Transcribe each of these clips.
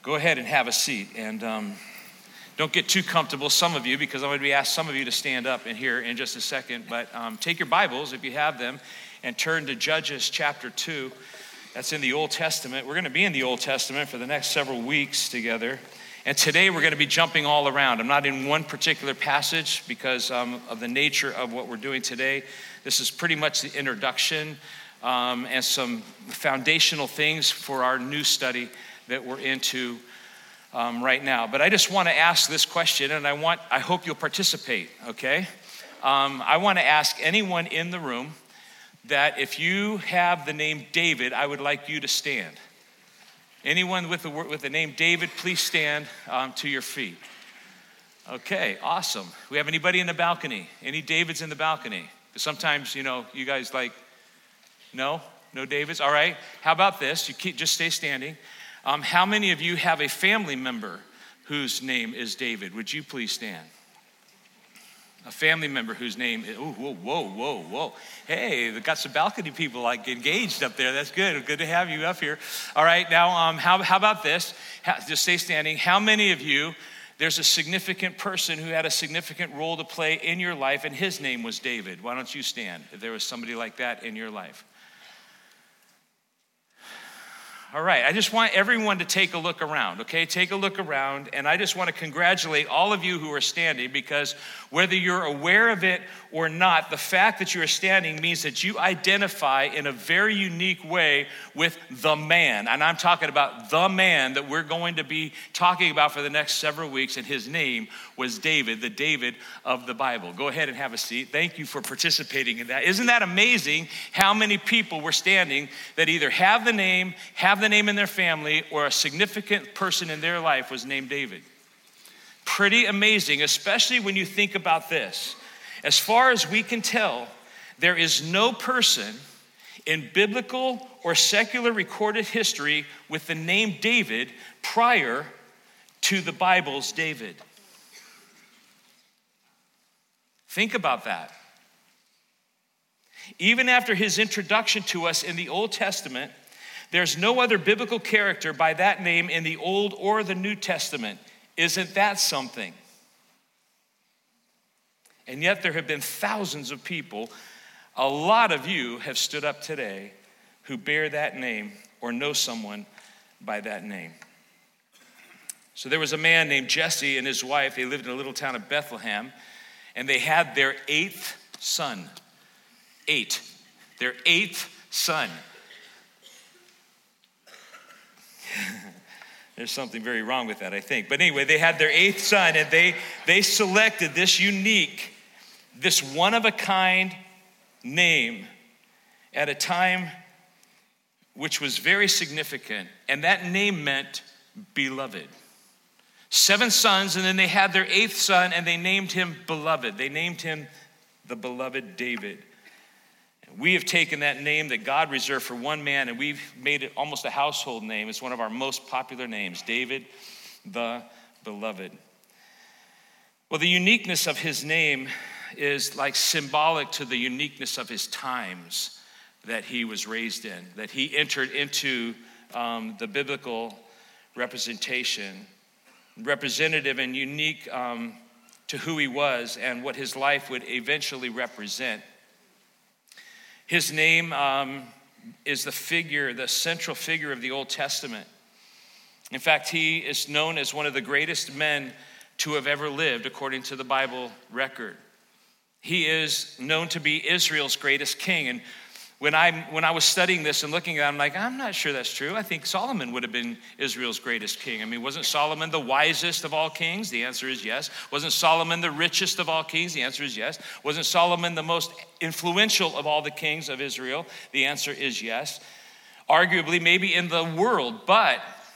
Go ahead and have a seat, and don't get too comfortable, some of you, because I'm going to be asked some of you to stand up in here in just a second. But take your Bibles, if you have them, and turn to Judges chapter 2. That's in the Old Testament. We're going to be in the Old Testament for the next several weeks together. And today we're going to be jumping all around. I'm not in one particular passage because of the nature of what we're doing today. This is pretty much the introduction and some foundational things for our new study that we're into right now. But I just want to ask this question, and I hope you'll participate, okay? I want to ask anyone in the room that if you have the name David, I would like you to stand. Anyone with the name David, please stand to your feet. Okay, awesome. We have anybody in the balcony? Any Davids in the balcony? Because sometimes, you guys no Davids? All right. How about this? Just stay standing. How many of you have a family member whose name is David? Would you please stand? A family member whose name is, whoa. Hey, we've got some balcony people engaged up there. That's good. Good to have you up here. All right, now how about this? Just stay standing. How many of you, there's a significant person who had a significant role to play in your life, and his name was David? Why don't you stand if there was somebody like that in your life? All right, I just want everyone to take a look around, okay? Take a look around, and I just want to congratulate all of you who are standing, because whether you're aware of it or not, the fact that you are standing means that you identify in a very unique way with the man. And I'm talking about the man that we're going to be talking about for the next several weeks, and his name was David, the David of the Bible. Go ahead and have a seat. Thank you for participating in that. Isn't that amazing how many people were standing that either have the name in their family, or a significant person in their life was named David? Pretty amazing, especially when you think about this. As far as we can tell, there is no person in biblical or secular recorded history with the name David prior to the Bible's David. Think about that. Even after his introduction to us in the Old Testament, there's no other biblical character by that name in the Old or the New Testament. Isn't that something? And yet there have been thousands of people, a lot of you have stood up today, who bear that name or know someone by that name. So there was a man named Jesse and his wife. They lived in a little town of Bethlehem, and they had their eighth son. Their eighth son. There's something very wrong with that, I think. But anyway, they had their eighth son, and they selected this unique, this one-of-a-kind name at a time which was very significant, and that name meant beloved. 7 sons, and then they had their eighth son, and they named him Beloved. They named him the beloved David. We have taken that name that God reserved for one man, and we've made it almost a household name. It's one of our most popular names, David the Beloved. Well, the uniqueness of his name is like symbolic to the uniqueness of his times that he was raised in, that he entered into the biblical representation, representative and unique to who he was and what his life would eventually represent. His name is the central figure of the Old Testament. In fact, he is known as one of the greatest men to have ever lived, according to the Bible record. He is known to be Israel's greatest king. And when I was studying this and looking at it, I'm not sure that's true. I think Solomon would have been Israel's greatest king. I mean, wasn't Solomon the wisest of all kings? The answer is yes. Wasn't Solomon the richest of all kings? The answer is yes. Wasn't Solomon the most influential of all the kings of Israel? The answer is yes. Arguably, maybe in the world, but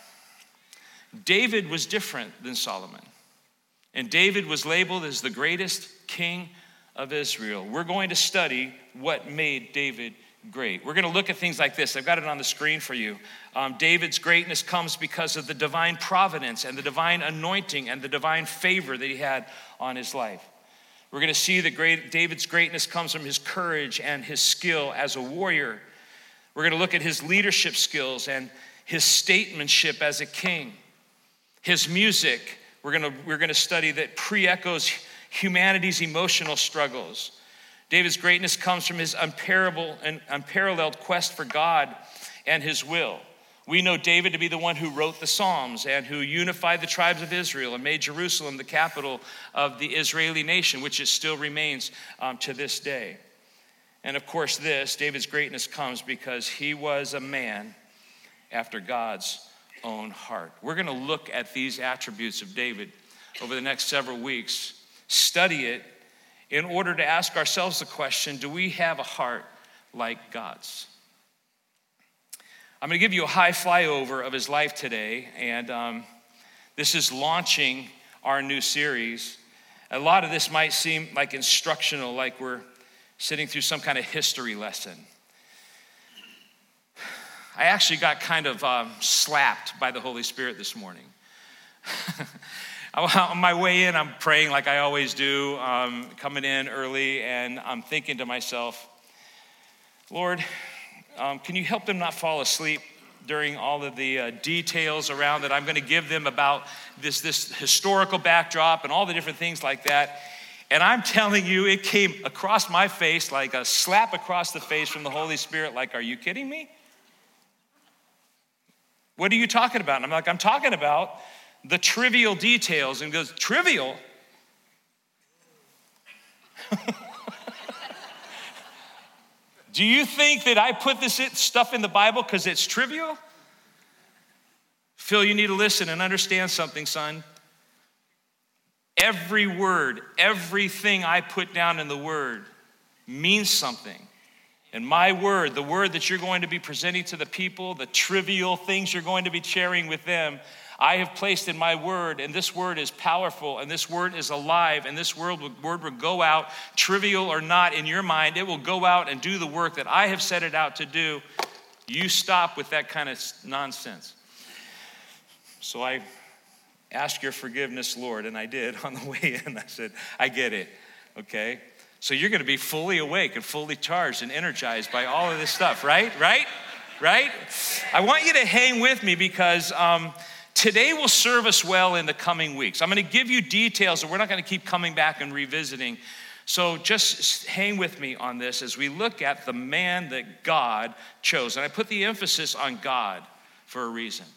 David was different than Solomon. And David was labeled as the greatest king of Israel. We're going to study what made David great. We're going to look at things like this. I've got it on the screen for you. David's greatness comes because of the divine providence and the divine anointing and the divine favor that he had on his life. We're going to see that David's greatness comes from his courage and his skill as a warrior. We're going to look at his leadership skills and his statesmanship as a king. His music, we're gonna study that pre-echoes humanity's emotional struggles. David's greatness comes from his unparalleled quest for God and his will. We know David to be the one who wrote the Psalms and who unified the tribes of Israel and made Jerusalem the capital of the Israeli nation, which it still remains to this day. And of course David's greatness comes because he was a man after God's own heart. We're going to look at these attributes of David over the next several weeks, study it in order to ask ourselves the question, do we have a heart like God's? I'm going to give you a high flyover of his life today, and this is launching our new series. A lot of this might seem like instructional, like we're sitting through some kind of history lesson. I actually got kind of slapped by the Holy Spirit this morning. On my way in, I'm praying like I always do, coming in early, and I'm thinking to myself, Lord, can you help them not fall asleep during all of the details around that I'm going to give them about this historical backdrop and all the different things like that. And I'm telling you, it came across my face like a slap across the face from the Holy Spirit, like, are you kidding me? What are you talking about? And I'm like, I'm talking about the trivial details. And he goes, trivial? Do you think that I put this stuff in the Bible because it's trivial? Phil, you need to listen and understand something, son. Every word, everything I put down in the word means something. And my word, the word that you're going to be presenting to the people, the trivial things you're going to be sharing with them, I have placed in my word, and this word is powerful, and this word is alive, and this word will go out, trivial or not in your mind, it will go out and do the work that I have set it out to do. You stop with that kind of nonsense. So I ask your forgiveness, Lord, and I did on the way in. I said, I get it, okay? So you're going to be fully awake and fully charged and energized by all of this stuff, right? Right? I want you to hang with me because today will serve us well in the coming weeks. I'm going to give you details, and we're not going to keep coming back and revisiting. So just hang with me on this as we look at the man that God chose. And I put the emphasis on God for a reason.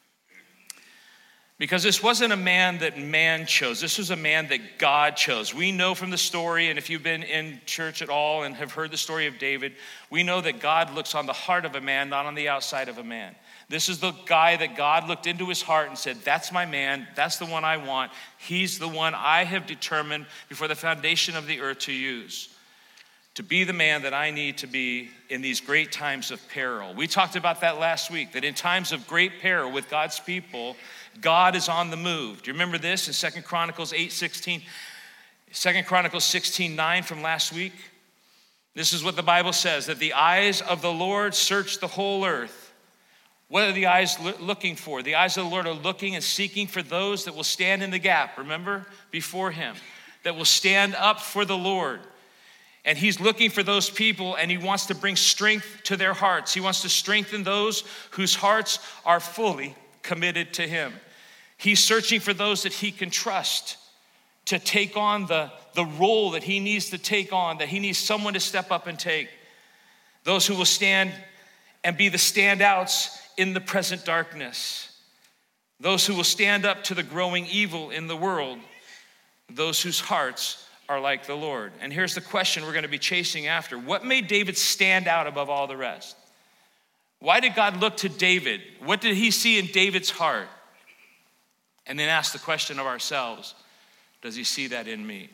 Because this wasn't a man that man chose. This was a man that God chose. We know from the story, and if you've been in church at all and have heard the story of David, we know that God looks on the heart of a man, not on the outside of a man. This is the guy that God looked into his heart and said, that's my man, that's the one I want. He's the one I have determined before the foundation of the earth to use, to be the man that I need to be in these great times of peril. We talked about that last week, that in times of great peril with God's people, God is on the move. Do you remember this in 2 Chronicles 8:16? 2 Chronicles 16:9 from last week? This is what the Bible says, that the eyes of the Lord search the whole earth. What are the eyes looking for? The eyes of the Lord are looking and seeking for those that will stand in the gap, remember, before him, that will stand up for the Lord. And he's looking for those people, and he wants to bring strength to their hearts. He wants to strengthen those whose hearts are fully committed to him. He's searching for those that he can trust to take on the role that he needs to take on, that he needs someone to step up and take. Those who will stand and be the standouts in the present darkness. Those who will stand up to the growing evil in the world. Those whose hearts are like the Lord. And here's the question we're going to be chasing after. What made David stand out above all the rest? Why did God look to David? What did he see in David's heart? And then ask the question of ourselves, does he see that in me?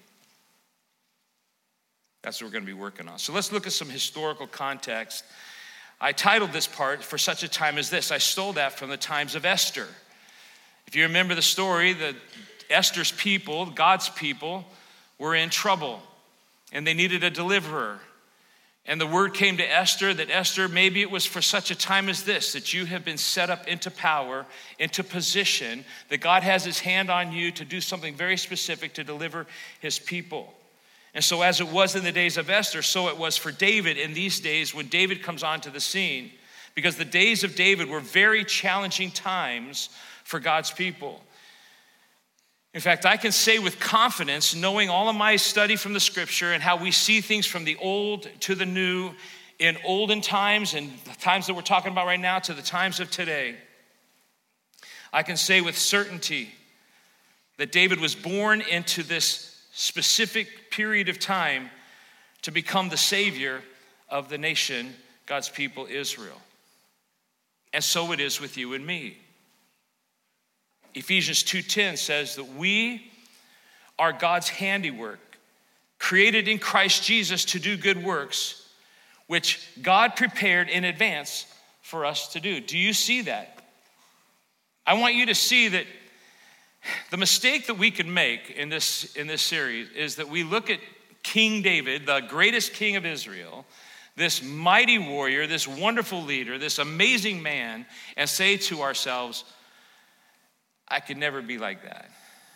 That's what we're going to be working on. So let's look at some historical context. I titled this part, For Such a Time as This. I stole that from the times of Esther. If you remember the story, Esther's people, God's people, were in trouble, and they needed a deliverer. And the word came to Esther that Esther, maybe it was for such a time as this, that you have been set up into power, into position, that God has his hand on you to do something very specific to deliver his people. And so as it was in the days of Esther, so it was for David in these days when David comes onto the scene. Because the days of David were very challenging times for God's people. In fact, I can say with confidence, knowing all of my study from the scripture and how we see things from the old to the new, in olden times and the times that we're talking about right now to the times of today, I can say with certainty that David was born into this specific period of time to become the savior of the nation, God's people, Israel. And so it is with you and me. Ephesians 2:10 says that we are God's handiwork, created in Christ Jesus to do good works, which God prepared in advance for us to do. Do you see that? I want you to see that the mistake that we could make in this series is that we look at King David, the greatest king of Israel, this mighty warrior, this wonderful leader, this amazing man, and say to ourselves, I could never be like that.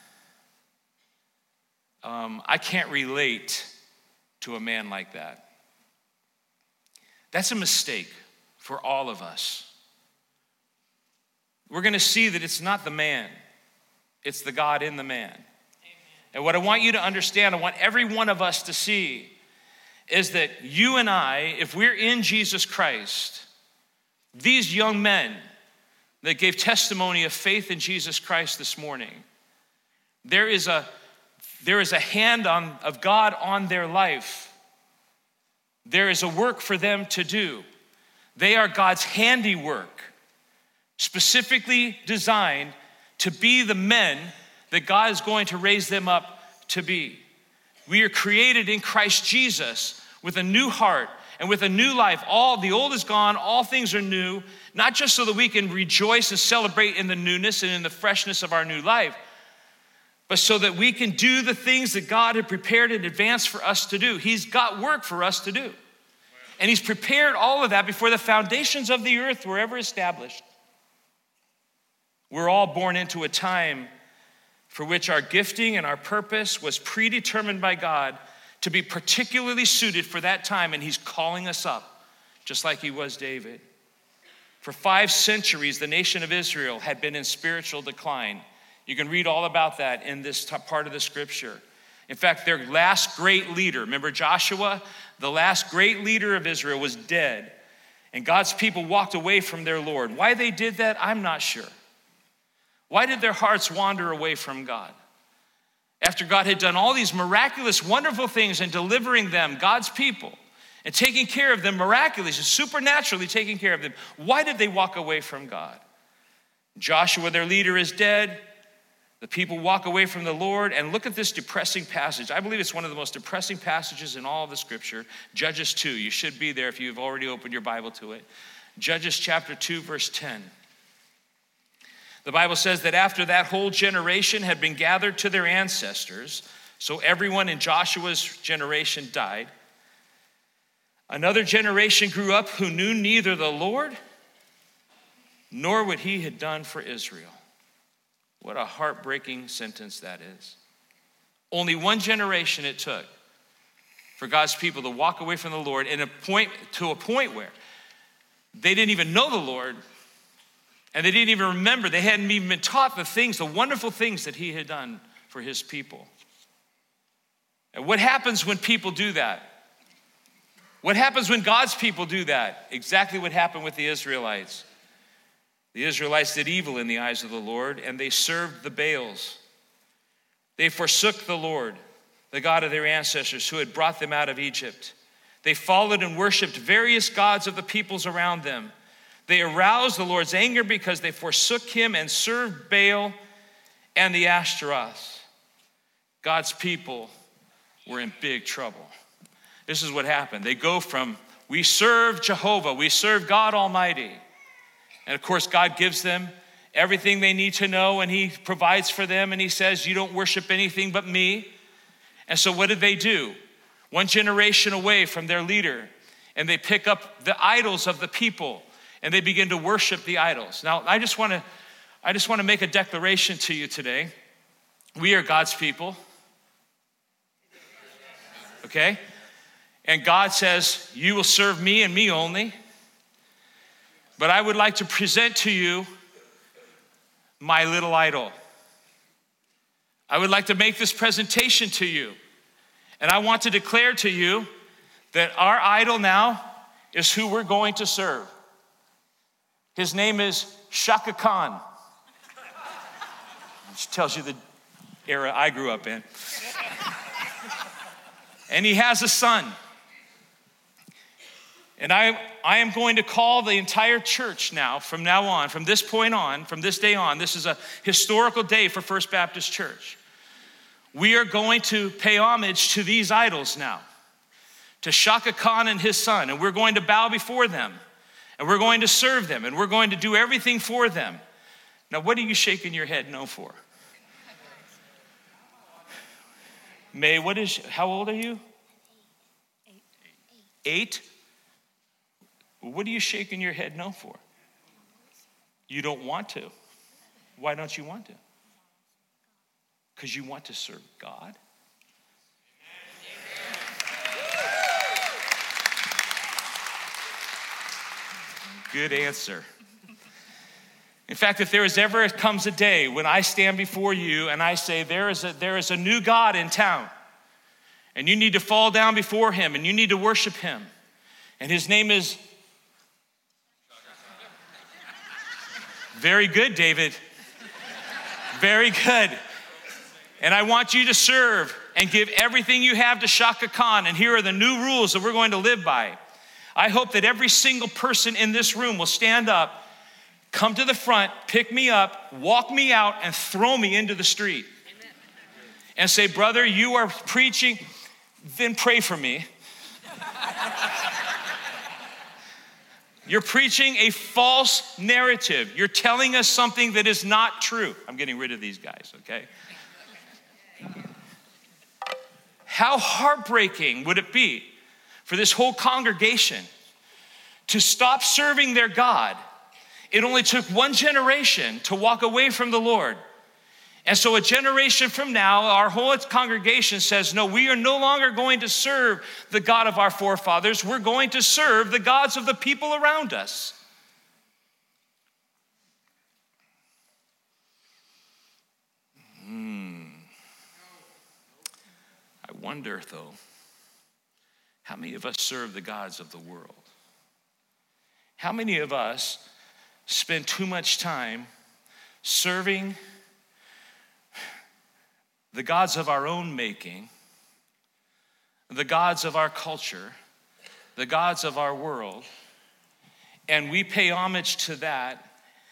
I can't relate to a man like that. That's a mistake for all of us. We're going to see that it's not the man, it's the God in the man. Amen. And what I want you to understand, I want every one of us to see, is that you and I, if we're in Jesus Christ, these young men that gave testimony of faith in Jesus Christ this morning, there is a hand of God on their life. There is a work for them to do. They are God's handiwork, specifically designed to be the men that God is going to raise them up to be. We are created in Christ Jesus with a new heart and with a new life. All the old is gone, all things are new, not just so that we can rejoice and celebrate in the newness and in the freshness of our new life, but so that we can do the things that God had prepared in advance for us to do. He's got work for us to do. And he's prepared all of that before the foundations of the earth were ever established. We're all born into a time for which our gifting and our purpose was predetermined by God to be particularly suited for that time, and he's calling us up, just like he was David. For 5 centuries, the nation of Israel had been in spiritual decline. You can read all about that in this part of the scripture. In fact, their last great leader, remember Joshua? The last great leader of Israel was dead, and God's people walked away from their Lord. Why they did that, I'm not sure. Why did their hearts wander away from God? After God had done all these miraculous, wonderful things in delivering them, God's people, and taking care of them miraculously, supernaturally taking care of them, why did they walk away from God? Joshua, their leader, is dead. The people walk away from the Lord, and look at this depressing passage. I believe it's one of the most depressing passages in all of the scripture. Judges 2. You should be there if you've already opened your Bible to it. Judges chapter 2, verse 10. The Bible says that after that whole generation had been gathered to their ancestors, so everyone in Joshua's generation died, another generation grew up who knew neither the Lord nor what he had done for Israel. What a heartbreaking sentence that is. Only one generation it took for God's people to walk away from the Lord to a point where they didn't even know the Lord, and they didn't even remember. They hadn't even been taught the wonderful things that he had done for his people. And what happens when people do that? What happens when God's people do that? Exactly what happened with the Israelites. The Israelites did evil in the eyes of the Lord, and they served the Baals. They forsook the Lord, the God of their ancestors, who had brought them out of Egypt. They followed and worshiped various gods of the peoples around them. They aroused the Lord's anger because they forsook him and served Baal and the Ashtaroth. God's people were in big trouble. This is what happened. They go from, we serve Jehovah, we serve God Almighty. And of course, God gives them everything they need to know, and he provides for them, and he says, you don't worship anything but me. And so what did they do? One generation away from their leader, and they pick up the idols of the people, and they begin to worship the idols. Now, I just want to make a declaration to you today. We are God's people. Okay? And God says, you will serve me and me only. But I would like to present to you my little idol. I would like to make this presentation to you. And I want to declare to you that our idol now is who we're going to serve. His name is Shaka Khan. Which tells you the era I grew up in. And he has a son. And I am going to call the entire church now, from now on, from this point on, from this day on. This is a historical day for First Baptist Church. We are going to pay homage to these idols now, to Shaka Khan and his son, and we're going to bow before them, and we're going to serve them, and we're going to do everything for them. Now, what are you shaking your head no for? May, how old are you? 8? What are you shaking your head no for? You don't want to. Why don't you want to? Because you want to serve God? Good answer. In fact, if there ever comes a day when I stand before you and I say, there is a new God in town, and you need to fall down before him and you need to worship him, and his name is... Very good, David. Very good. And I want you to serve and give everything you have to Shaka Khan. And here are the new rules that we're going to live by. I hope that every single person in this room will stand up, come to the front, pick me up, walk me out, and throw me into the street. Amen. And say, brother, you are preaching, then pray for me. You're preaching a false narrative. You're telling us something that is not true. I'm getting rid of these guys, okay? How heartbreaking would it be for this whole congregation to stop serving their God? It only took one generation to walk away from the Lord. And so a generation from now, our whole congregation says, no, we are no longer going to serve the God of our forefathers. We're going to serve the gods of the people around us. I wonder, though, how many of us serve the gods of the world? How many of us spend too much time serving the gods of our own making, the gods of our culture, the gods of our world, and we pay homage to that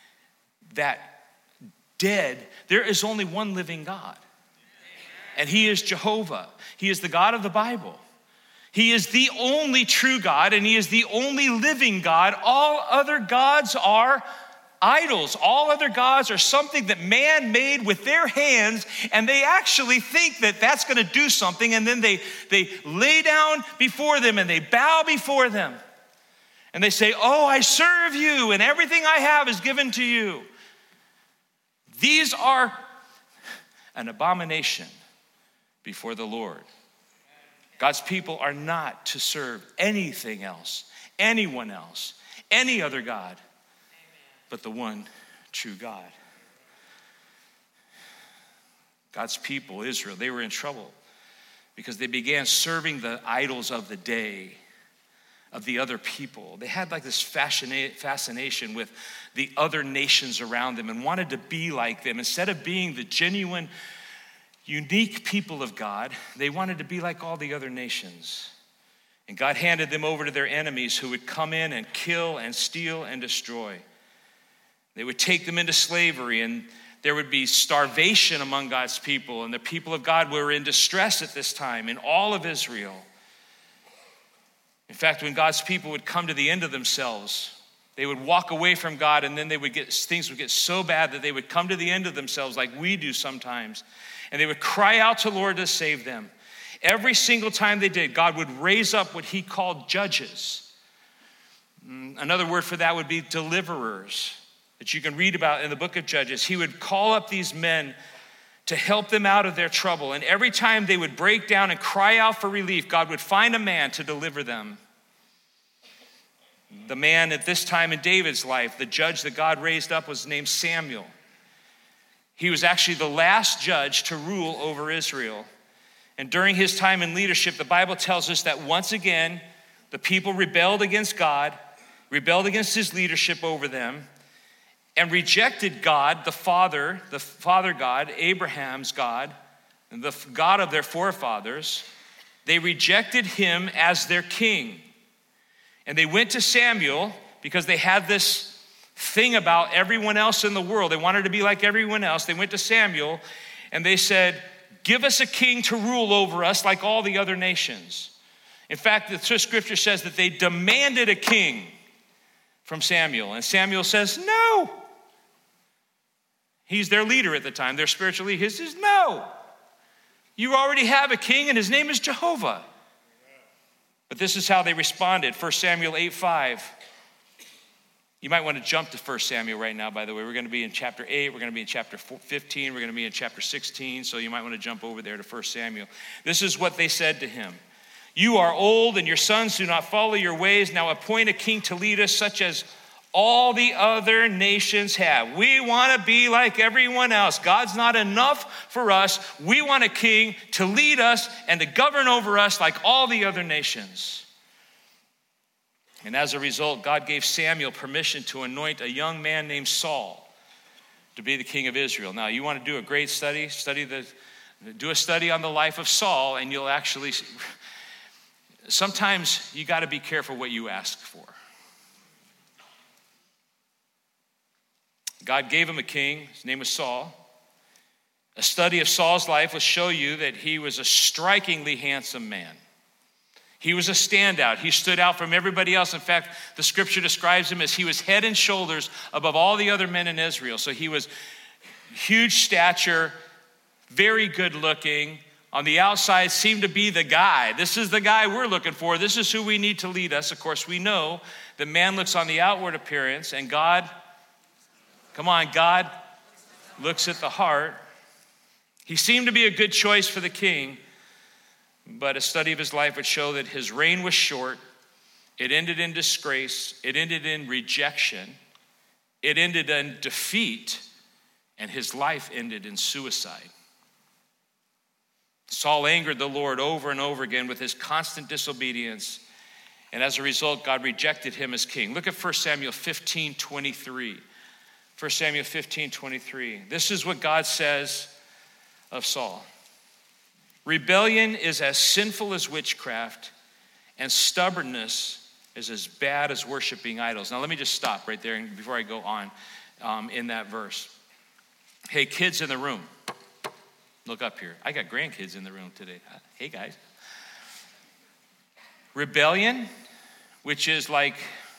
dead? There is only one living God, and he is Jehovah. He is the God of the Bible. He is the only true God, and he is the only living God. All other gods are idols. All other gods are something that man made with their hands, and they actually think that that's going to do something, and then they lay down before them and they bow before them. And they say, oh, I serve you, and everything I have is given to you. These are an abomination before the Lord. God's people are not to serve anything else, anyone else, any other God, but the one true God. God's people, Israel, they were in trouble because they began serving the idols of the day, of the other people. They had like this fascination with the other nations around them and wanted to be like them. Instead of being the genuine, unique people of God, they wanted to be like all the other nations. And God handed them over to their enemies who would come in and kill and steal and destroy. They would take them into slavery, and there would be starvation among God's people, and the people of God were in distress at this time in all of Israel. In fact, when God's people would come to the end of themselves, they would walk away from God, and then things would get so bad that they would come to the end of themselves like we do sometimes, and they would cry out to the Lord to save them. Every single time they did, God would raise up what he called judges. Another word for that would be deliverers, that you can read about in the book of Judges. He would call up these men to help them out of their trouble. And every time they would break down and cry out for relief, God would find a man to deliver them. The man at this time in David's life, the judge that God raised up, was named Samuel. He was actually the last judge to rule over Israel. And during his time in leadership, the Bible tells us that once again, the people rebelled against God, rebelled against his leadership over them, and rejected God, the Father God, Abraham's God, the God of their forefathers. They rejected him as their king. And they went to Samuel because they had this thing about everyone else in the world. They wanted to be like everyone else. They went to Samuel and they said, give us a king to rule over us like all the other nations. In fact, the scripture says that they demanded a king from Samuel. And Samuel says, no. He's their leader at the time, their spiritual leader. He says, no. You already have a king and his name is Jehovah. But this is how they responded. 1 Samuel 8:5. You might want to jump to 1 Samuel right now, by the way. We're going to be in chapter 8. We're going to be in chapter 15. We're going to be in chapter 16. So you might want to jump over there to 1 Samuel. This is what they said to him. You are old and your sons do not follow your ways. Now appoint a king to lead us such as all the other nations have. We want to be like everyone else. God's not enough for us. We want a king to lead us and to govern over us like all the other nations. And as a result, God gave Samuel permission to anoint a young man named Saul to be the king of Israel. Now, you want to do a great study? Do a study on the life of Saul, and you'll actually... Sometimes you got to be careful what you ask for. God gave him a king. His name was Saul. A study of Saul's life will show you that he was a strikingly handsome man. He was a standout. He stood out from everybody else. In fact, the scripture describes him as he was head and shoulders above all the other men in Israel. So he was huge stature, very good looking. On the outside, seemed to be the guy. This is the guy we're looking for. This is who we need to lead us. Of course, we know that man looks on the outward appearance and God looks at the heart. He seemed to be a good choice for the king, but a study of his life would show that his reign was short. It ended in disgrace. It ended in rejection. It ended in defeat, and his life ended in suicide. Saul angered the Lord over and over again with his constant disobedience, and as a result, God rejected him as king. Look at 1 Samuel 15:23. 1 Samuel 15:23. This is what God says of Saul. Rebellion is as sinful as witchcraft, and stubbornness is as bad as worshiping idols. Now let me just stop right there before I go on in that verse. Hey, kids in the room, look up here. I got grandkids in the room today. Hey, guys. Rebellion, which is like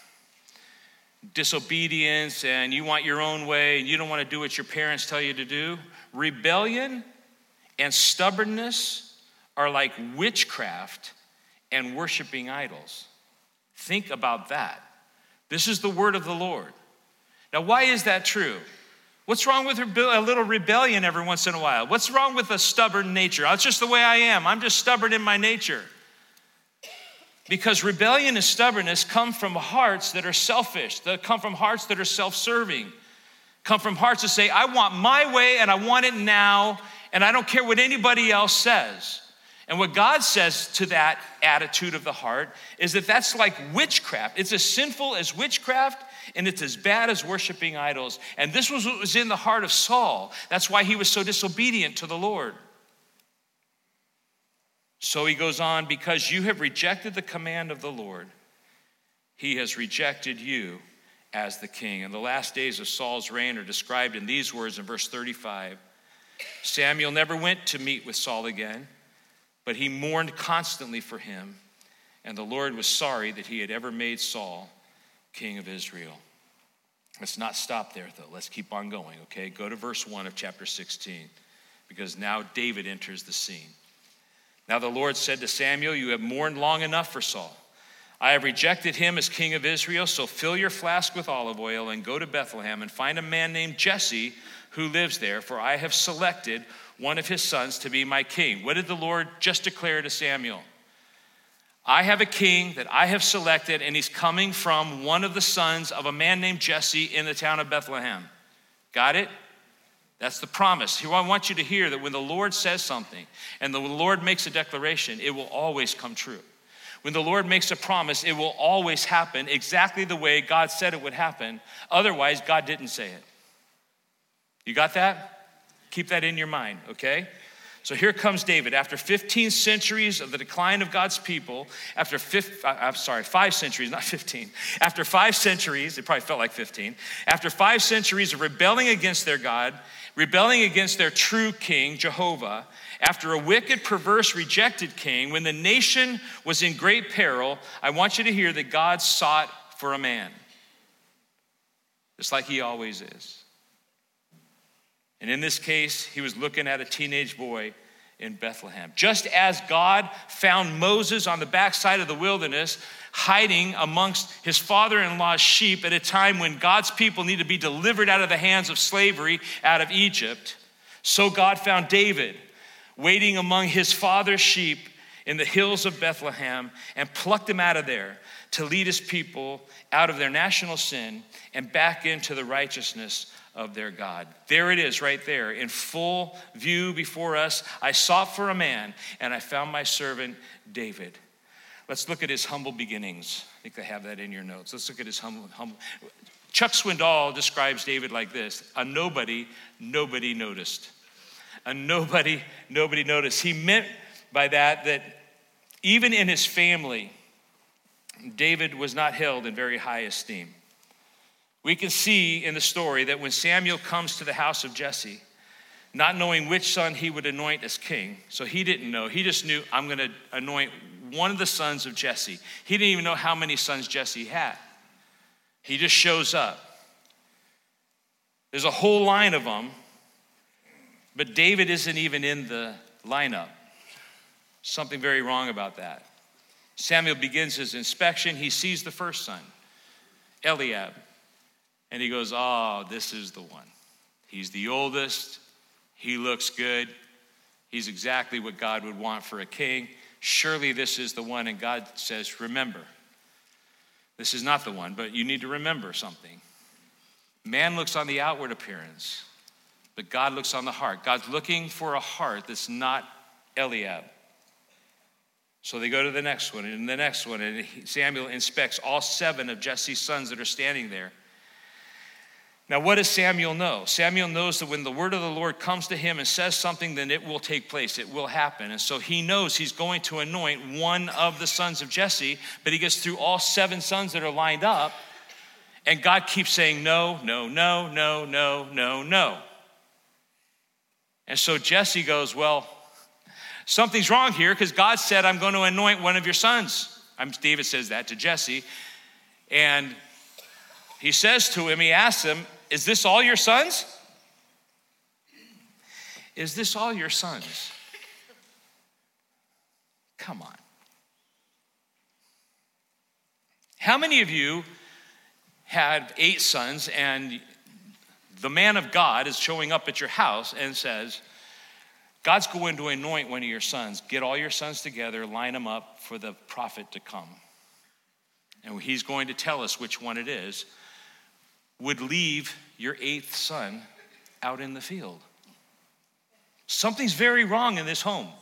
disobedience and you want your own way and you don't want to do what your parents tell you to do. Rebellion and stubbornness are like witchcraft and worshiping idols. Think about that. This is the word of the Lord. Now, why is that true? What's wrong with a little rebellion every once in a while? What's wrong with a stubborn nature? That's just the way I am. I'm just stubborn in my nature. Because rebellion and stubbornness come from hearts that are selfish, that come from hearts that are self-serving, come from hearts that say, I want my way and I want it now, and I don't care what anybody else says. And what God says to that attitude of the heart is that that's like witchcraft. It's as sinful as witchcraft, and it's as bad as worshiping idols. And this was what was in the heart of Saul. That's why he was so disobedient to the Lord. So he goes on, because you have rejected the command of the Lord, he has rejected you as the king. And the last days of Saul's reign are described in these words in verse 35. Samuel never went to meet with Saul again, but he mourned constantly for him. And the Lord was sorry that he had ever made Saul king of Israel. Let's not stop there, though. Let's keep on going, okay? Go to verse 1 of chapter 16, because now David enters the scene. Now the Lord said to Samuel, you have mourned long enough for Saul. I have rejected him as king of Israel, so fill your flask with olive oil and go to Bethlehem and find a man named Jesse who lives there, for I have selected one of his sons to be my king. What did the Lord just declare to Samuel? I have a king that I have selected, and he's coming from one of the sons of a man named Jesse in the town of Bethlehem. Got it? That's the promise. Here, I want you to hear that when the Lord says something and the Lord makes a declaration, it will always come true. When the Lord makes a promise, it will always happen exactly the way God said it would happen. Otherwise, God didn't say it. You got that? Keep that in your mind, okay? So here comes David. After 15 centuries of the decline of God's people, after 5 centuries, not 15. After 5 centuries, it probably felt like 15. After 5 centuries of rebelling against their God, rebelling against their true king, Jehovah, after a wicked, perverse, rejected king, when the nation was in great peril, I want you to hear that God sought for a man, just like he always is. And in this case, he was looking at a teenage boy in Bethlehem. Just as God found Moses on the backside of the wilderness, hiding amongst his father-in-law's sheep at a time when God's people need to be delivered out of the hands of slavery out of Egypt, so God found David waiting among his father's sheep in the hills of Bethlehem and plucked him out of there to lead his people out of their national sin and back into the righteousness of their God. There it is right there in full view before us. I sought for a man and I found my servant David. Let's look at his humble beginnings. I think I have that in your notes. Let's look at his humble. Chuck Swindoll describes David like this: a nobody noticed. A nobody noticed. He meant by that even in his family, David was not held in very high esteem. We can see in the story that when Samuel comes to the house of Jesse, not knowing which son he would anoint as king, so he didn't know. He just knew, I'm going to anoint one of the sons of Jesse. He didn't even know how many sons Jesse had. He just shows up. There's a whole line of them, but David isn't even in the lineup. Something very wrong about that. Samuel begins his inspection. He sees the first son, Eliab. And he goes, oh, this is the one. He's the oldest. He looks good. He's exactly what God would want for a king. Surely this is the one. And God says, remember, this is not the one, but you need to remember something. Man looks on the outward appearance, but God looks on the heart. God's looking for a heart that's not Eliab. So they go to the next one and the next one, and Samuel inspects all 7 of Jesse's sons that are standing there. Now, what does Samuel know? Samuel knows that when the word of the Lord comes to him and says something, then it will take place. It will happen. And so he knows he's going to anoint one of the sons of Jesse, but he gets through all 7 sons that are lined up, and God keeps saying, no, no, no, no, no, no, no. And so Jesse goes, well, something's wrong here because God said, I'm going to anoint one of your sons. David says that to Jesse. And he says to him, he asks him, is this all your sons? Is this all your sons? Come on. How many of you had 8 sons and the man of God is showing up at your house and says, God's going to anoint one of your sons. Get all your sons together, line them up for the prophet to come. And he's going to tell us which one it is. Would leave your 8th son out in the field. Something's very wrong in this home.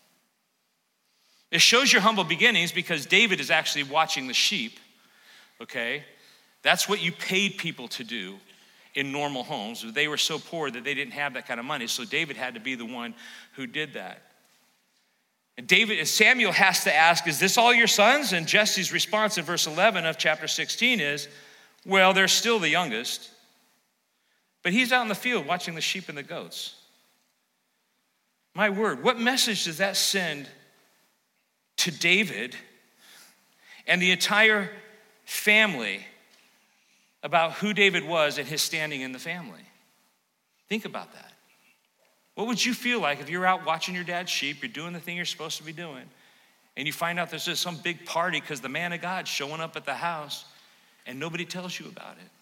It shows your humble beginnings because David is actually watching the sheep, okay? That's what you paid people to do in normal homes. They were so poor that they didn't have that kind of money, so David had to be the one who did that. And Samuel has to ask, is this all your sons? And Jesse's response in verse 11 of chapter 16 is, well, they're still the youngest, but he's out in the field watching the sheep and the goats. My word, what message does that send to David and the entire family about who David was and his standing in the family? Think about that. What would you feel like if you're out watching your dad's sheep, you're doing the thing you're supposed to be doing, and you find out there's just some big party because the man of God's showing up at the house, and nobody tells you about it?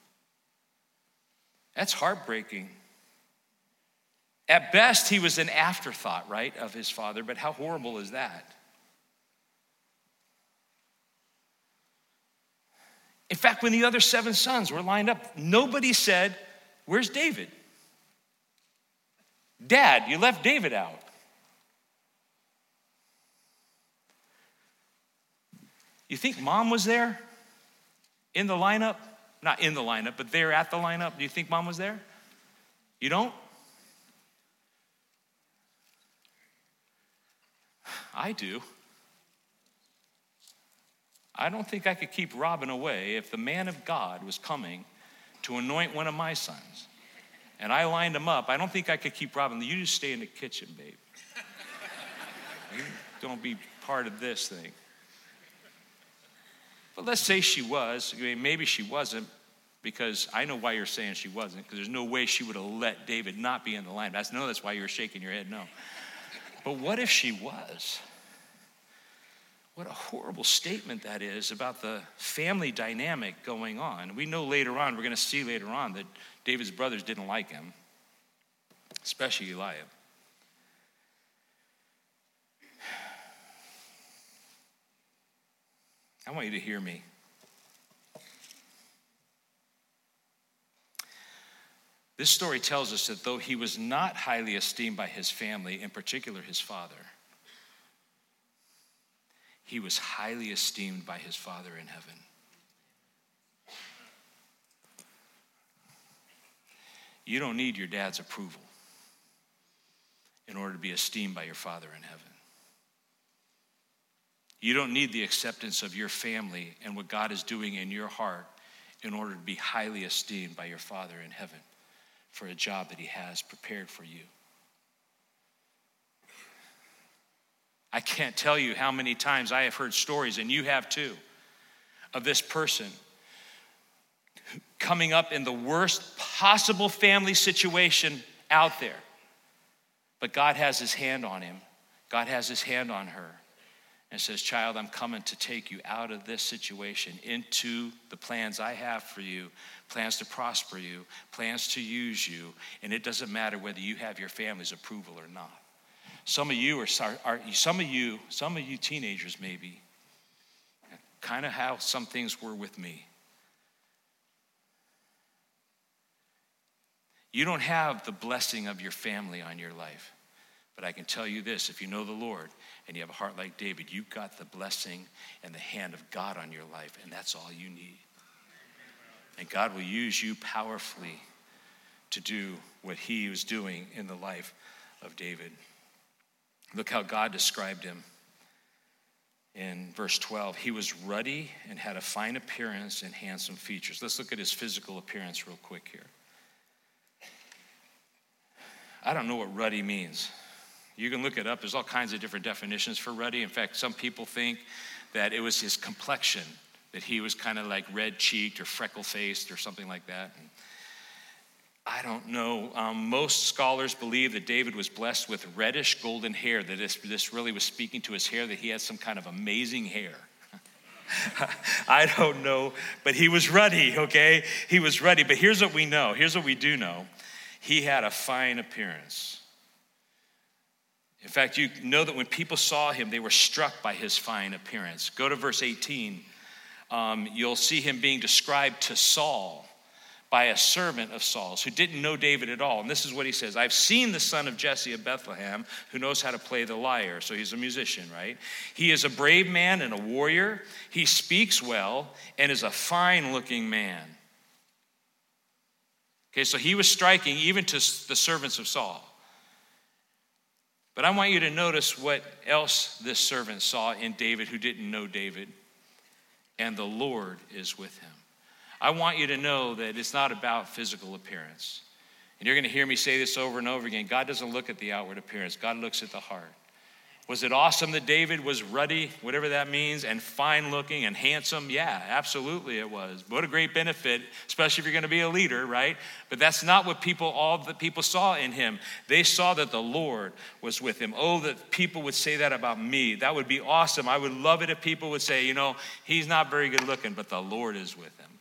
That's heartbreaking. At best, he was an afterthought, right, of his father, but how horrible is that? In fact, when the other 7 sons were lined up, nobody said, where's David? Dad, you left David out. You think mom was there in the lineup? Not in the lineup, but there at the lineup. Do you think mom was there? You don't? I do. I don't think I could keep Robin away if the man of God was coming to anoint one of my sons. And I lined him up. I don't think I could keep Robin. You just stay in the kitchen, babe. You don't be part of this thing. But let's say she was. I mean, maybe she wasn't, because I know why you're saying she wasn't, because there's no way she would have let David not be in the line. That's why you're shaking your head no. But what if she was? What a horrible statement that is about the family dynamic going on. We know later on, we're going to see later on, that David's brothers didn't like him, especially Eliab. I want you to hear me. This story tells us that though he was not highly esteemed by his family, in particular his father, he was highly esteemed by his Father in heaven. You don't need your dad's approval in order to be esteemed by your Father in heaven. You don't need the acceptance of your family and what God is doing in your heart in order to be highly esteemed by your Father in heaven for a job that he has prepared for you. I can't tell you how many times I have heard stories, and you have too, of this person coming up in the worst possible family situation out there. But God has his hand on him. God has his hand on her and says, child, I'm coming to take you out of this situation into the plans I have for you, plans to prosper you, plans to use you, and it doesn't matter whether you have your family's approval or not. Some of you teenagers maybe, kind of how some things were with me. You don't have the blessing of your family on your life. But I can tell you this, if you know the Lord and you have a heart like David, you've got the blessing and the hand of God on your life, and that's all you need. And God will use you powerfully to do what he was doing in the life of David. Look how God described him in verse 12. He was ruddy and had a fine appearance and handsome features. Let's look at his physical appearance real quick here. I don't know what ruddy means. You can look it up. There's all kinds of different definitions for ruddy. In fact, some people think that it was his complexion, that he was kind of like red-cheeked or freckle-faced or something like that. And I don't know. Most scholars believe that David was blessed with reddish golden hair, that this really was speaking to his hair, that he had some kind of amazing hair. I don't know, but he was ruddy, okay? He was ruddy, but here's what we know. Here's what we do know. He had a fine appearance. In fact, you know that when people saw him, they were struck by his fine appearance. Go to verse 18. You'll see him being described to Saul by a servant of Saul's who didn't know David at all. And this is what he says. I've seen the son of Jesse of Bethlehem who knows how to play the lyre. So he's a musician, right? He is a brave man and a warrior. He speaks well and is a fine-looking man. Okay, so he was striking even to the servants of Saul. But I want you to notice what else this servant saw in David who didn't know David. And the Lord is with him. I want you to know that it's not about physical appearance. And you're going to hear me say this over and over again. God doesn't look at the outward appearance. God looks at the heart. Was it awesome that David was ruddy, whatever that means, and fine looking and handsome? Yeah, absolutely it was. What a great benefit, especially if you're going to be a leader, right? But that's not what all the people saw in him. They saw that the Lord was with him. Oh, that people would say that about me. That would be awesome. I would love it if people would say, he's not very good looking, but the Lord is with him.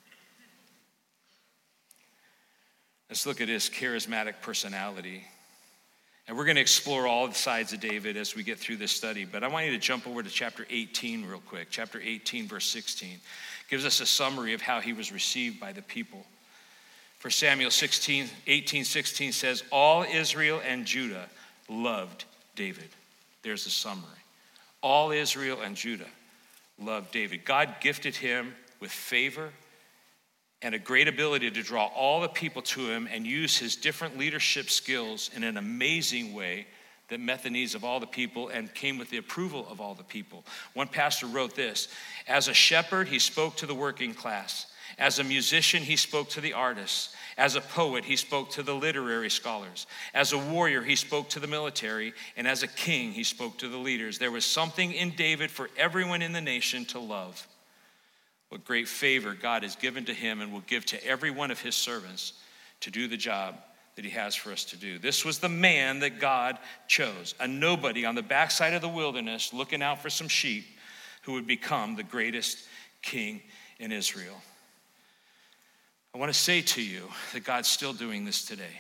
Let's look at his charismatic personality. And we're going to explore all the sides of David as we get through this study. But I want you to jump over to chapter 18 real quick. Chapter 18, verse 16. Gives us a summary of how he was received by the people. 1 Samuel 18:16 says, all Israel and Judah loved David. There's the summary. All Israel and Judah loved David. God gifted him with favor and a great ability to draw all the people to him and use his different leadership skills in an amazing way that met the needs of all the people and came with the approval of all the people. One pastor wrote this: as a shepherd, he spoke to the working class. As a musician, he spoke to the artists. As a poet, he spoke to the literary scholars. As a warrior, he spoke to the military. And as a king, he spoke to the leaders. There was something in David for everyone in the nation to love. What great favor God has given to him and will give to every one of his servants to do the job that he has for us to do. This was the man that God chose, a nobody on the backside of the wilderness looking out for some sheep who would become the greatest king in Israel. I want to say to you that God's still doing this today.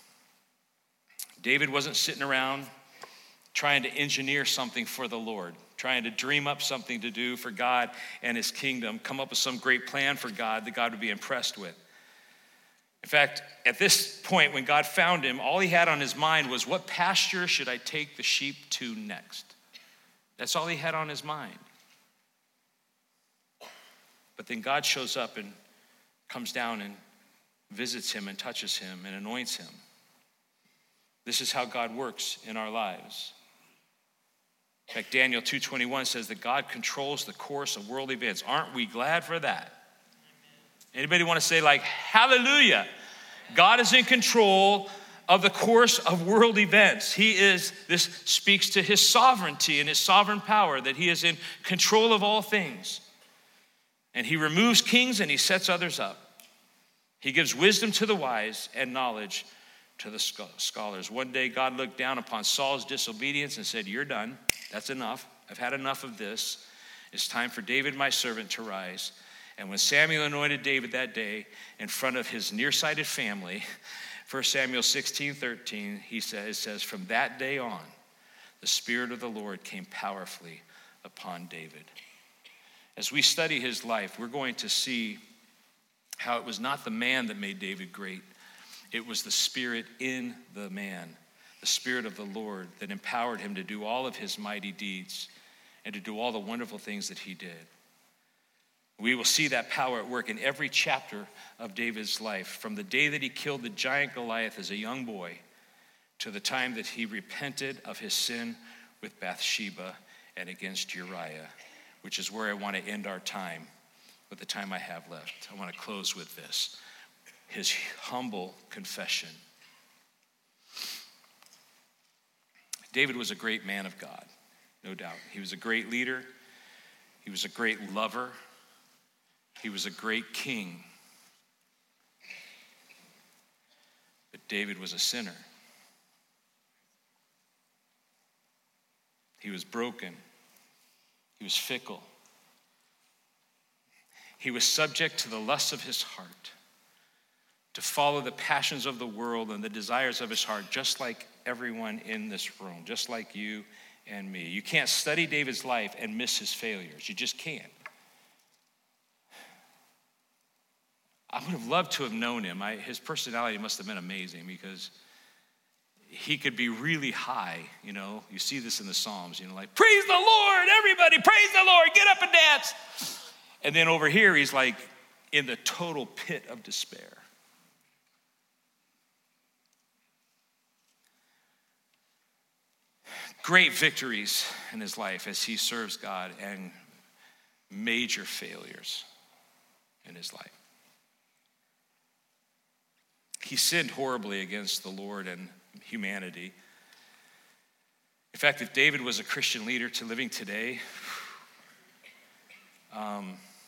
David wasn't sitting around trying to engineer something for the Lord, trying to dream up something to do for God and his kingdom, come up with some great plan for God that God would be impressed with. In fact, at this point when God found him, all he had on his mind was, what pasture should I take the sheep to next? That's all he had on his mind. But then God shows up and comes down and visits him and touches him and anoints him. This is how God works in our lives. In fact, Daniel 2:21 says that God controls the course of world events. Aren't we glad for that? Anybody want to say like, hallelujah? God is in control of the course of world events. This speaks to his sovereignty and his sovereign power, that he is in control of all things. And he removes kings and he sets others up. He gives wisdom to the wise and knowledge to the scholars. One day God looked down upon Saul's disobedience and said, you're done. That's enough. I've had enough of this. It's time for David, my servant, to rise. And when Samuel anointed David that day in front of his nearsighted family, 1 Samuel 16:13, it says, from that day on, the Spirit of the Lord came powerfully upon David. As we study his life, we're going to see how it was not the man that made David great. It was the Spirit in the man, the Spirit of the Lord, that empowered him to do all of his mighty deeds and to do all the wonderful things that he did. We will see that power at work in every chapter of David's life, from the day that he killed the giant Goliath as a young boy to the time that he repented of his sin with Bathsheba and against Uriah, which is where I want to end our time with the time I have left. I want to close with this, his humble confession. David was a great man of God, no doubt. He was a great leader. He was a great lover. He was a great king. But David was a sinner. He was broken. He was fickle. He was subject to the lusts of his heart, to follow the passions of the world and the desires of his heart, just like everyone in this room, just like you and me. You can't study David's life and miss his failures. You just can't. I would have loved to have known him. His personality must have been amazing, because he could be really high, you know. You see this in the Psalms, you know, like, praise the Lord, everybody, praise the Lord, get up and dance. And then over here, he's like in the total pit of despair. Great victories in his life as he serves God, and major failures in his life. He sinned horribly against the Lord and humanity. In fact, if David was a Christian leader to living today, I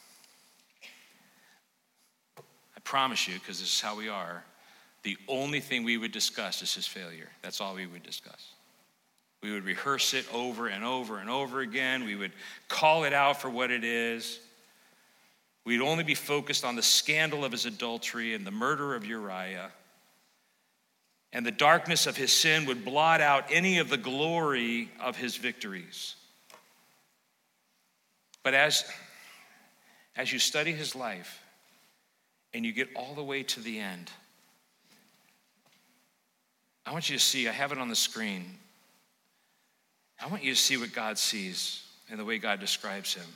promise you, because this is how we are, the only thing we would discuss is his failure. That's all we would discuss. We would rehearse it over and over and over again. We would call it out for what it is. We'd only be focused on the scandal of his adultery and the murder of Uriah. And the darkness of his sin would blot out any of the glory of his victories. But as you study his life, and you get all the way to the end, I want you to see, I have it on the screen. I want you to see what God sees and the way God describes him.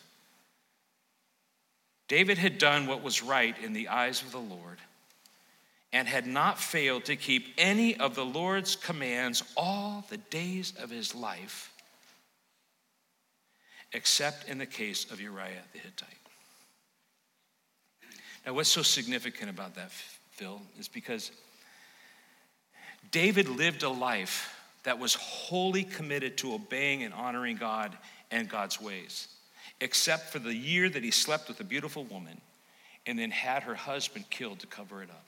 David had done what was right in the eyes of the Lord and had not failed to keep any of the Lord's commands all the days of his life, except in the case of Uriah the Hittite. Now, what's so significant about that, Phil, is because David lived a life that was wholly committed to obeying and honoring God and God's ways, except for the year that he slept with a beautiful woman and then had her husband killed to cover it up.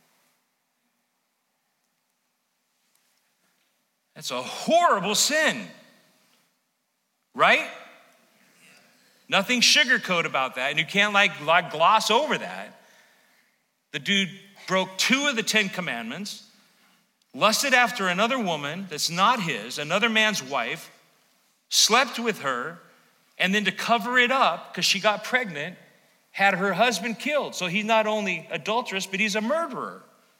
That's a horrible sin, right? Nothing sugarcoat about that, and you can't like gloss over that. The dude broke 2 of the 10 commandments, lusted after another woman that's not his, another man's wife, slept with her, and then to cover it up, because she got pregnant, had her husband killed. So he's not only adulterous, but he's a murderer.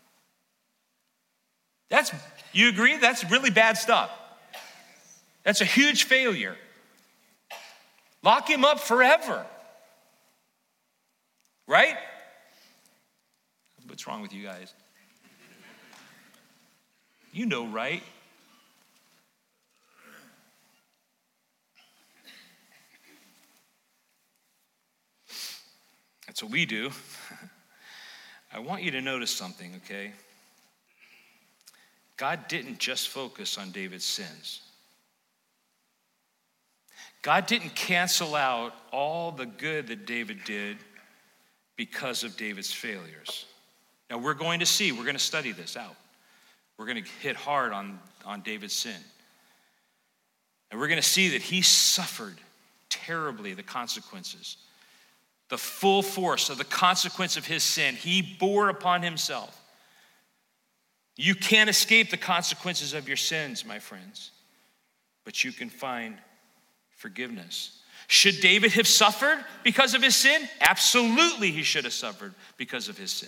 You agree? That's really bad stuff. That's a huge failure. Lock him up forever. Right? What's wrong with you guys? You know, right? That's what we do. I want you to notice something, okay? God didn't just focus on David's sins. God didn't cancel out all the good that David did because of David's failures. Now we're going to study this out. We're going to hit hard on David's sin. And we're going to see that he suffered terribly the consequences. The full force of the consequence of his sin, he bore upon himself. You can't escape the consequences of your sins, my friends, but you can find forgiveness. Should David have suffered because of his sin? Absolutely, he should have suffered because of his sin.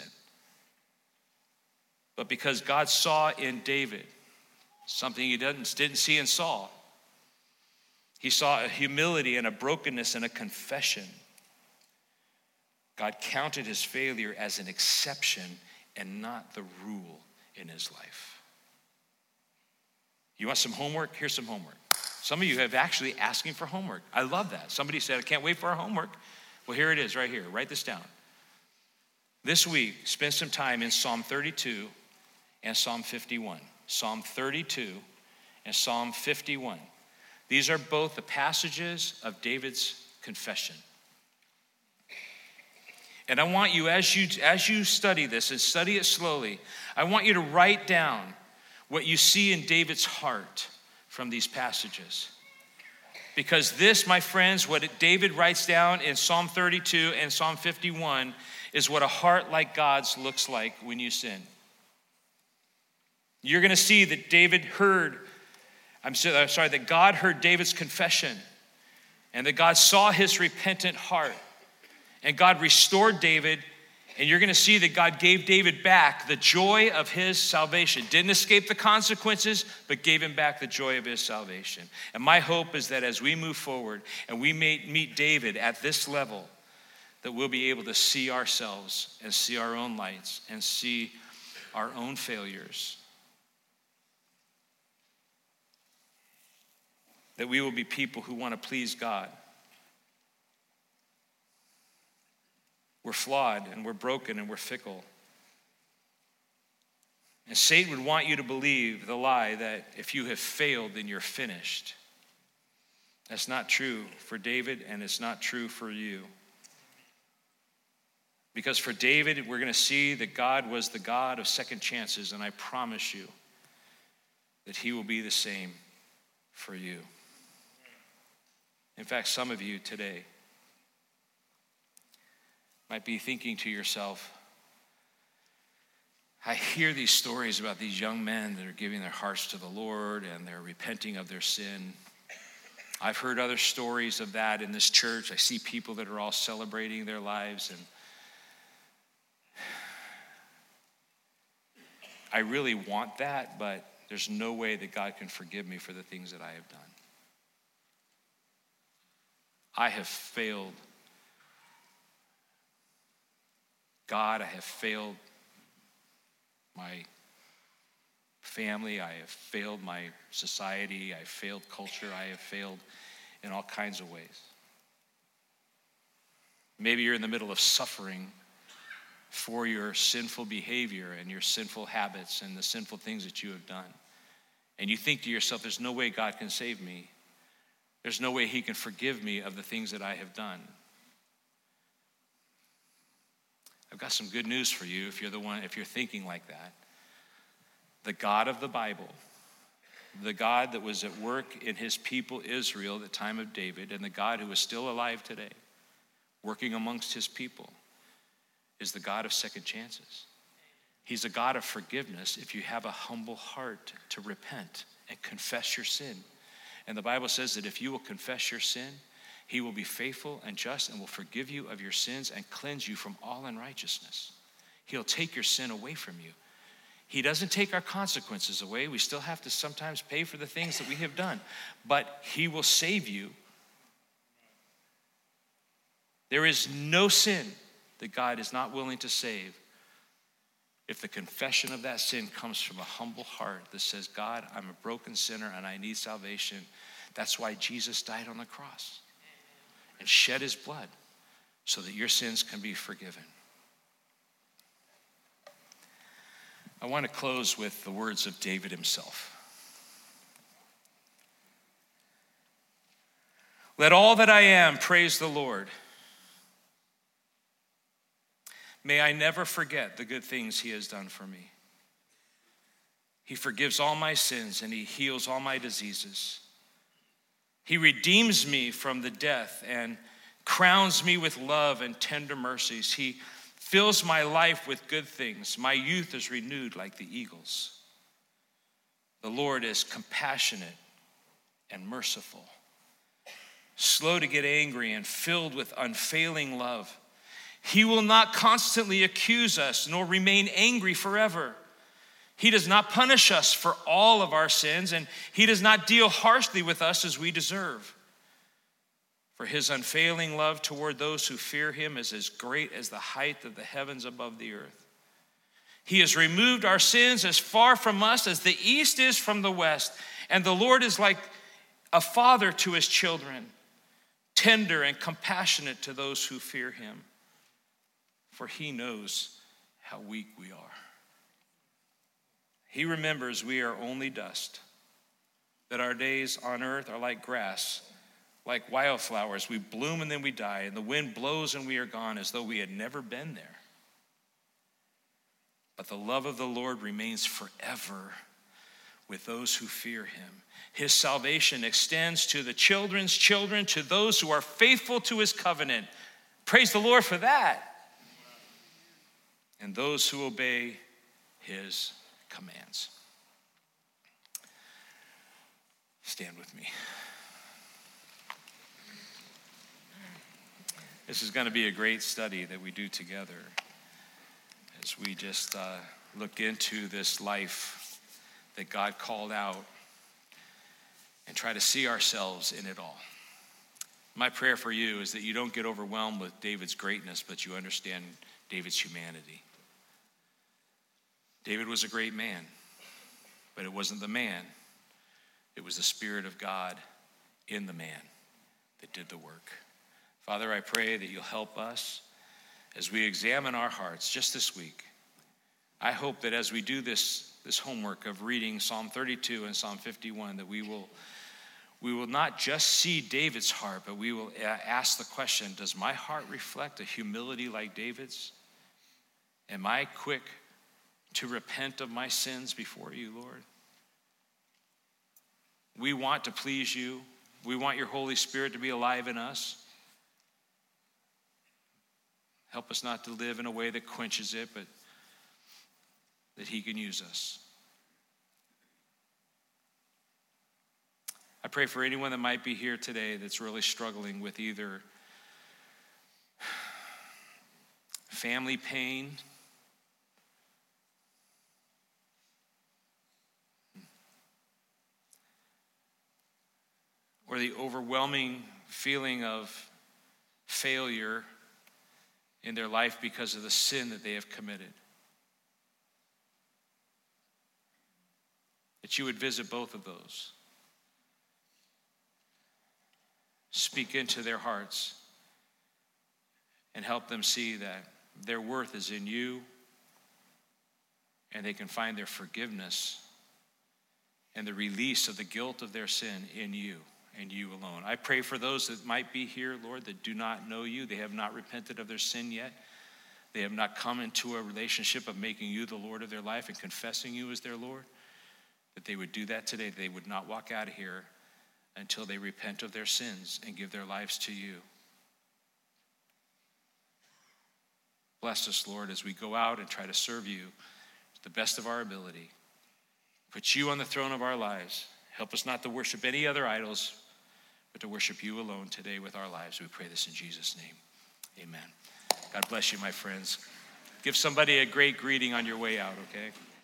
But because God saw in David something he didn't see in Saul, he saw a humility and a brokenness and a confession. God counted his failure as an exception and not the rule in his life. You want some homework? Here's some homework. Some of you have actually asking for homework. I love that. Somebody said, I can't wait for our homework. Well, here it is right here. Write this down. This week, spend some time in Psalm 32 and Psalm 51. Psalm 32 and Psalm 51. These are both the passages of David's confession. And I want you, as you study this and study it slowly, I want you to write down what you see in David's heart from these passages. Because this, my friends, what David writes down in Psalm 32 and Psalm 51 is what a heart like God's looks like when you sin. You're going to see that that God heard David's confession and that God saw his repentant heart. And God restored David, and you're going to see that God gave David back the joy of his salvation. Didn't escape the consequences, but gave him back the joy of his salvation. And my hope is that as we move forward and we meet David at this level, that we'll be able to see ourselves and see our own lights and see our own failures. That we will be people who want to please God. We're flawed and we're broken and we're fickle. And Satan would want you to believe the lie that if you have failed, then you're finished. That's not true for David, and it's not true for you. Because for David, we're going to see that God was the God of second chances, and I promise you that he will be the same for you. In fact, some of you today might be thinking to yourself, I hear these stories about these young men that are giving their hearts to the Lord and they're repenting of their sin. I've heard other stories of that in this church. I see people that are all celebrating their lives. I really want that, but there's no way that God can forgive me for the things that I have done. I have failed God. I have failed my family. I have failed my society. I have failed culture. I have failed in all kinds of ways. Maybe you're in the middle of suffering for your sinful behavior and your sinful habits and the sinful things that you have done. And you think to yourself, there's no way God can save me. There's no way he can forgive me of the things that I have done. I've got some good news for you if you're thinking like that. The God of the Bible, the God that was at work in his people Israel at the time of David, and the God who is still alive today, working amongst his people, is the God of second chances. He's a God of forgiveness if you have a humble heart to repent and confess your sin. And the Bible says that if you will confess your sin, he will be faithful and just and will forgive you of your sins and cleanse you from all unrighteousness. He'll take your sin away from you. He doesn't take our consequences away. We still have to sometimes pay for the things that we have done, but he will save you. There is no sin that God is not willing to save if the confession of that sin comes from a humble heart that says, God, I'm a broken sinner and I need salvation. That's why Jesus died on the cross and shed his blood so that your sins can be forgiven. I want to close with the words of David himself. Let all that I am praise the Lord. May I never forget the good things he has done for me. He forgives all my sins and he heals all my diseases. He redeems me from the death and crowns me with love and tender mercies. He fills my life with good things. My youth is renewed like the eagles. The Lord is compassionate and merciful, slow to get angry and filled with unfailing love. He will not constantly accuse us nor remain angry forever. He does not punish us for all of our sins, and he does not deal harshly with us as we deserve. For his unfailing love toward those who fear him is as great as the height of the heavens above the earth. He has removed our sins as far from us as the east is from the west. And the Lord is like a father to his children, tender and compassionate to those who fear him. For he knows how weak we are. He remembers we are only dust, that our days on earth are like grass, like wildflowers. We bloom and then we die, and the wind blows and we are gone as though we had never been there. But the love of the Lord remains forever with those who fear him. His salvation extends to the children's children, to those who are faithful to his covenant. Praise the Lord for that. And those who obey his commands. Stand with me. This is going to be a great study that we do together as we just look into this life that God called out and try to see ourselves in it all. My prayer for you is that you don't get overwhelmed with David's greatness, but you understand David's humanity. David was a great man, but it wasn't the man. It was the Spirit of God in the man that did the work. Father, I pray that you'll help us as we examine our hearts just this week. I hope that as we do this homework of reading Psalm 32 and Psalm 51, that we will not just see David's heart, but we will ask the question, does my heart reflect a humility like David's? Am I quick to repent of my sins before you, Lord? We want to please you. We want your Holy Spirit to be alive in us. Help us not to live in a way that quenches it, but that he can use us. I pray for anyone that might be here today that's really struggling with either family pain, or the overwhelming feeling of failure in their life because of the sin that they have committed. That you would visit both of those. Speak into their hearts and help them see that their worth is in you, and they can find their forgiveness and the release of the guilt of their sin in you and you alone. I pray for those that might be here, Lord, that do not know you. They have not repented of their sin yet. They have not come into a relationship of making you the Lord of their life and confessing you as their Lord. That they would do that today. They would not walk out of here until they repent of their sins and give their lives to you. Bless us, Lord, as we go out and try to serve you to the best of our ability. Put you on the throne of our lives. Help us not to worship any other idols, but to worship you alone today with our lives. We pray this in Jesus' name. Amen. God bless you, my friends. Give somebody a great greeting on your way out, okay?